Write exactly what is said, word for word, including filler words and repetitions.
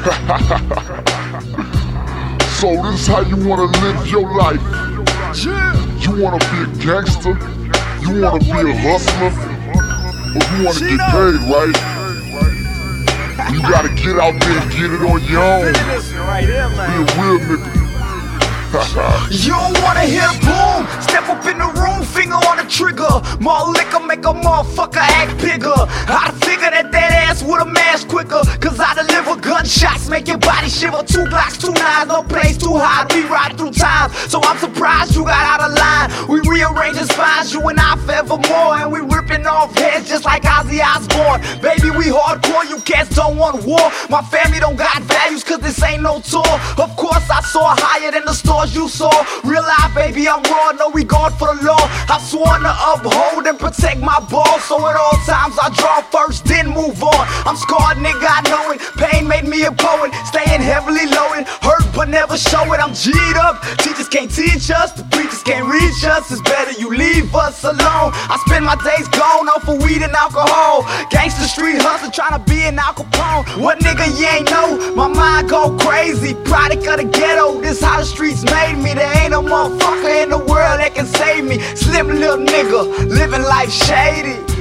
So this is how you wanna live your life. You wanna be a gangster? You wanna be a hustler? Or you wanna get paid, right? You gotta get out there and get it on your own. Be a real nigga. You don't wanna hear boom, step up in the room, finger on the trigger. More liquor make a motherfucker act bigger. I'd figure that that ass would've mashed quicker, cause I deliver gunshots, make your body shiver. Two blocks, two nines, no place too high. We ride through time, so I'm surprised you got out of line. We rearranging spines, you and I forevermore, and we ripping off heads just like Ozzy Osbourne. Baby, we hardcore, you cats don't want war. My family don't got values, cause this ain't no tour. Of course I saw higher than the stores you saw. Real life, baby, I'm raw, no regard for the law. I've sworn to uphold and protect my balls, so at all times I draw first, then move on. I'm scarred, nigga, I know it. Pain made me a poet, staying heavily loaded. Hurt but never show it, I'm G'd up. Teachers can't teach us, the preachers can't reach us. It's better you leave us alone. I spend my days gone off of weed and alcohol. Gangsta street hustler trying to be an Al Capone. What nigga you ain't know? My mind go crazy, product of the ghetto. This how the streets made me. There ain't no motherfucker in the world that can save me. Slim little nigga, living life shady.